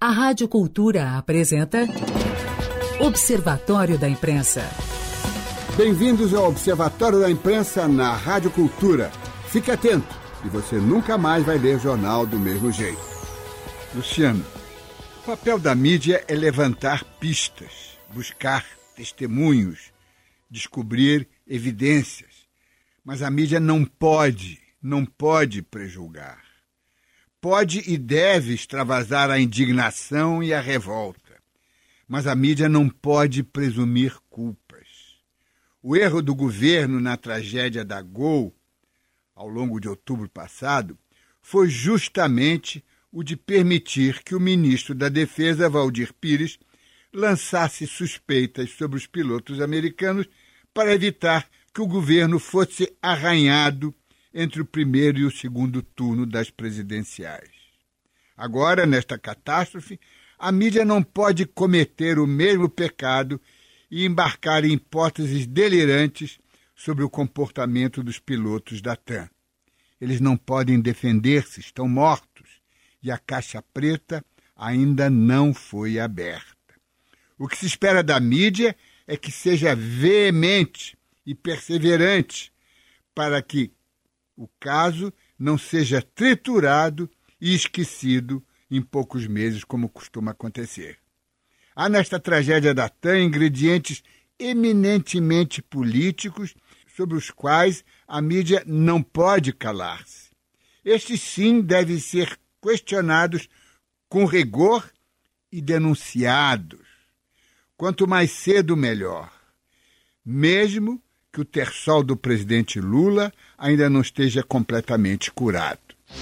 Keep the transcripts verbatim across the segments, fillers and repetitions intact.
A Rádio Cultura apresenta Observatório da Imprensa. Bem-vindos ao Observatório da Imprensa na Rádio Cultura. Fique atento e você nunca mais vai ler jornal do mesmo jeito. Luciano, o papel da mídia é levantar pistas, buscar testemunhos, descobrir evidências. Mas a mídia não pode, não pode prejulgar. Pode e deve extravasar a indignação e a revolta, mas a mídia não pode presumir culpas. O erro do governo na tragédia da Gol, ao longo de outubro passado, foi justamente o de permitir que o ministro da Defesa, Valdir Pires, lançasse suspeitas sobre os pilotos americanos para evitar que o governo fosse arranhado entre o primeiro e o segundo turno das presidenciais. Agora, nesta catástrofe, a mídia não pode cometer o mesmo pecado e embarcar em hipóteses delirantes sobre o comportamento dos pilotos da TAM. Eles não podem defender-se, estão mortos, e a caixa preta ainda não foi aberta. O que se espera da mídia é que seja veemente e perseverante para que o caso não seja triturado e esquecido em poucos meses, como costuma acontecer. Há nesta tragédia da TAM ingredientes eminentemente políticos sobre os quais a mídia não pode calar-se. Estes, sim, devem ser questionados com rigor e denunciados. Quanto mais cedo, melhor. Mesmo que o terçol do presidente Lula ainda não esteja completamente curado.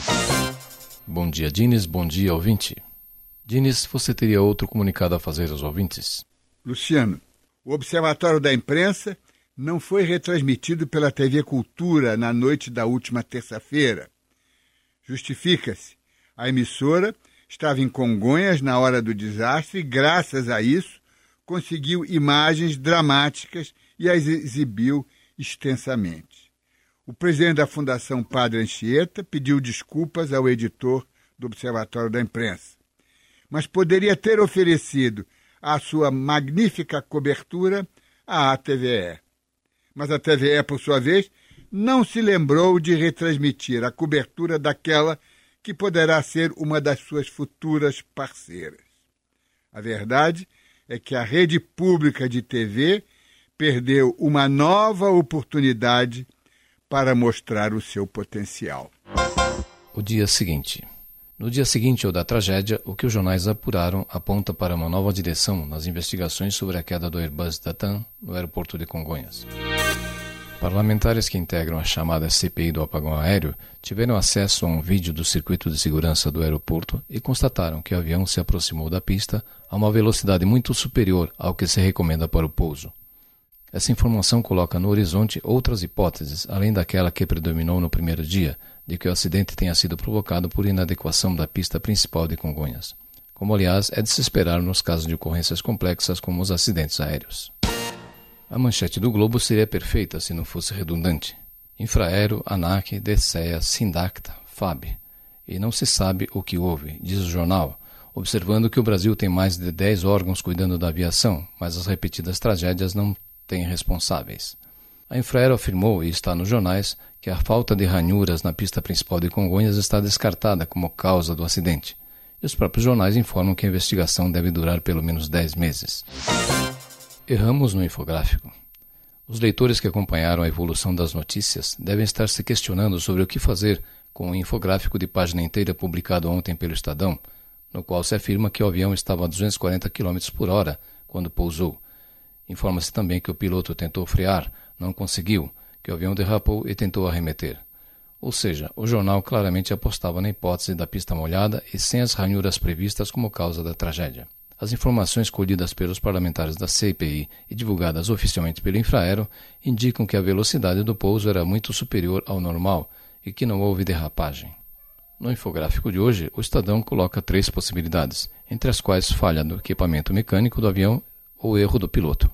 Bom dia, Diniz. Bom dia, ouvinte. Diniz, você teria outro comunicado a fazer aos ouvintes? Luciano, o Observatório da Imprensa não foi retransmitido pela T V Cultura na noite da última terça-feira. Justifica-se. A emissora estava em Congonhas na hora do desastre e, graças a isso, conseguiu imagens dramáticas e as exibiu extensamente. O presidente da Fundação Padre Anchieta pediu desculpas ao editor do Observatório da Imprensa, mas poderia ter oferecido a sua magnífica cobertura à T V E. Mas a T V E, por sua vez, não se lembrou de retransmitir a cobertura daquela que poderá ser uma das suas futuras parceiras. A verdade é que a rede pública de T V perdeu uma nova oportunidade para mostrar o seu potencial. O dia seguinte. No dia seguinte ao da tragédia, o que os jornais apuraram aponta para uma nova direção nas investigações sobre a queda do Airbus da TAM no aeroporto de Congonhas. Parlamentares que integram a chamada C P I do apagão aéreo tiveram acesso a um vídeo do circuito de segurança do aeroporto e constataram que o avião se aproximou da pista a uma velocidade muito superior ao que se recomenda para o pouso. Essa informação coloca no horizonte outras hipóteses, além daquela que predominou no primeiro dia, de que o acidente tenha sido provocado por inadequação da pista principal de Congonhas. Como, aliás, é de se esperar nos casos de ocorrências complexas como os acidentes aéreos. A manchete do Globo seria perfeita se não fosse redundante. Infraero, ANAC, DSEA, Sindacta, F A B. E não se sabe o que houve, diz o jornal, observando que o Brasil tem mais de dez órgãos cuidando da aviação, mas as repetidas tragédias não têm responsáveis. A Infraero afirmou, e está nos jornais, que a falta de ranhuras na pista principal de Congonhas está descartada como causa do acidente. E os próprios jornais informam que a investigação deve durar pelo menos dez meses. Erramos no infográfico. Os leitores que acompanharam a evolução das notícias devem estar se questionando sobre o que fazer com o infográfico de página inteira publicado ontem pelo Estadão, no qual se afirma que o avião estava a duzentos e quarenta quilômetros por hora quando pousou. Informa-se também que o piloto tentou frear, não conseguiu, que o avião derrapou e tentou arremeter. Ou seja, o jornal claramente apostava na hipótese da pista molhada e sem as ranhuras previstas como causa da tragédia. As informações colhidas pelos parlamentares da C P I e divulgadas oficialmente pelo Infraero indicam que a velocidade do pouso era muito superior ao normal e que não houve derrapagem. No infográfico de hoje, o Estadão coloca três possibilidades, entre as quais falha do equipamento mecânico do avião ou erro do piloto.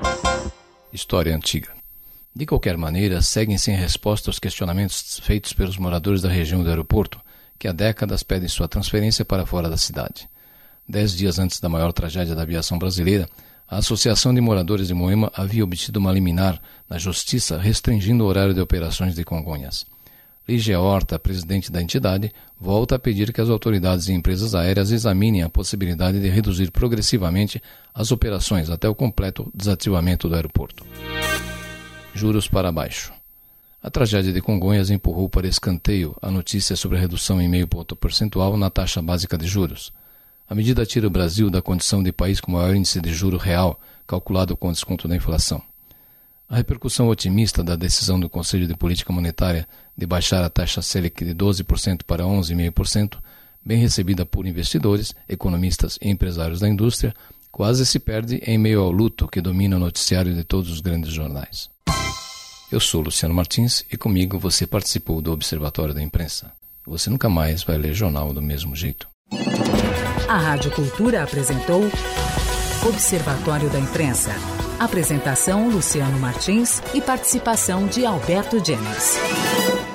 História antiga. De qualquer maneira, seguem sem resposta os questionamentos feitos pelos moradores da região do aeroporto, que há décadas pedem sua transferência para fora da cidade. Dez dias antes da maior tragédia da aviação brasileira, a Associação de Moradores de Moema havia obtido uma liminar na Justiça restringindo o horário de operações de Congonhas. Lígia Horta, presidente da entidade, volta a pedir que as autoridades e empresas aéreas examinem a possibilidade de reduzir progressivamente as operações até o completo desativamento do aeroporto. Juros para baixo. A tragédia de Congonhas empurrou para escanteio a notícia sobre a redução em meio ponto percentual na taxa básica de juros. A medida tira o Brasil da condição de país com maior índice de juro real, calculado com desconto da inflação. A repercussão otimista da decisão do Conselho de Política Monetária de baixar a taxa Selic de doze por cento para onze vírgula cinco por cento, bem recebida por investidores, economistas e empresários da indústria, quase se perde em meio ao luto que domina o noticiário de todos os grandes jornais. Eu sou Luciano Martins e comigo você participou do Observatório da Imprensa. Você nunca mais vai ler jornal do mesmo jeito. A Rádio Cultura apresentou Observatório da Imprensa. Apresentação Luciano Martins e participação de Alberto Jennings.